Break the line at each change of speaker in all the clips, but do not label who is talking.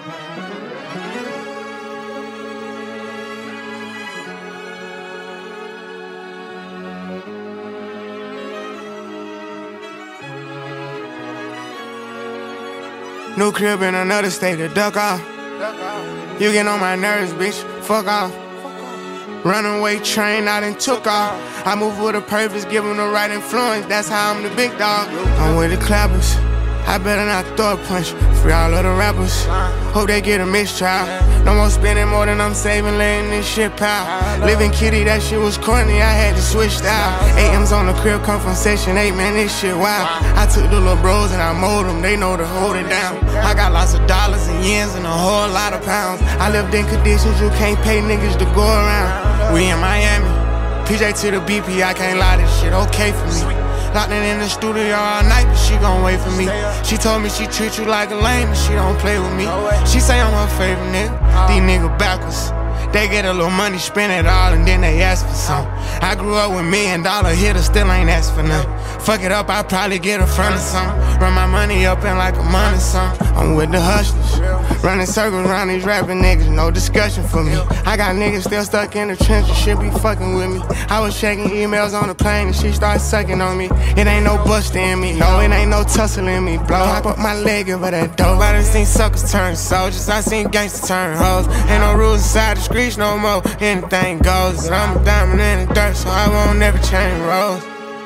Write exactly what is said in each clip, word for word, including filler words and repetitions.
New crib in another state to duck off. You get on my nerves, bitch, fuck off. Runaway train, I done took off. I move with a purpose, give them the right influence. That's how I'm the big dog. I'm with the clappers. I better not throw a punch. Free all of the rappers. Hope they get a mistrial. No more spending more than I'm saving, letting this shit pile. Living kitty, that shit was corny, I had to switch style. A M's on the crib, come from section eight, man, this shit wild. I took the little bros and I mold them, they know to hold it down. I got lots of dollars and yens and a whole lot of pounds. I lived in conditions you can't pay niggas to go around. We in Miami, P J to the B P, I can't lie, this shit okay for me. Locked in in the studio all night, but she gon' wait for me. She told me she treat you like a lame, but she don't play with me. She say I'm her favorite nigga, these niggas backwards. They get a little money, spend it all, and then they ask for some. I grew up with million dollar hitters, still ain't asked for none. Fuck it up, I probably get a front of something. Run my money up in like a month or something. I'm with the hustlers, running circles around these rapping niggas, no discussion for me. I got niggas still stuck in the trenches, shit be fucking with me. I was checking emails on the plane and she started sucking on me. It ain't no busting in me, no, it ain't no tussling me. Blow, hop up my leg over that dope. I done seen suckers turn soldiers, I seen gangsters turn hoes. Ain't no rules inside the streets no more, anything goes. And I'm a diamond in the dirt, so I won't never change roles.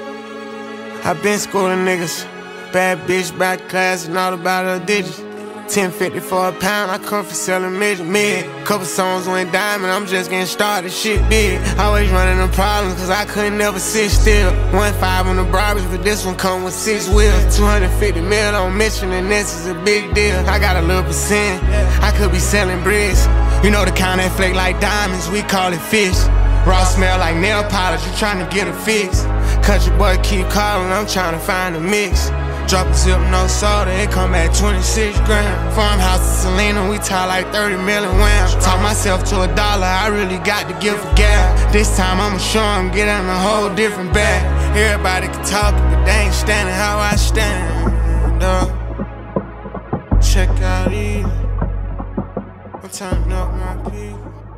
I been schooling niggas, bad bitch, back class, and all about her digits. ten fifty for a pound, I come for selling midget mid. Couple songs went diamond, I'm just getting started, shit big. Always running the problems, cause I couldn't never sit still. One five on the Barbies, but this one come with six wheels. two hundred fifty mil on mission, and this is a big deal. I got a little percent, I could be selling bricks. You know the kind that flake like diamonds, we call it fish. Raw smell like nail polish, you trying to get a fix. Country boy keep calling, I'm trying to find a mix. Drop a zip, no soda, it come at twenty-six grand. Farmhouse in Selena, we tie like thirty million wham. Talk myself to a dollar, I really got to give a gap. This time I'ma show them, get in a whole different bag. Everybody can talk, but they ain't standing how I stand. Uh, check out these, I'm turning up my people.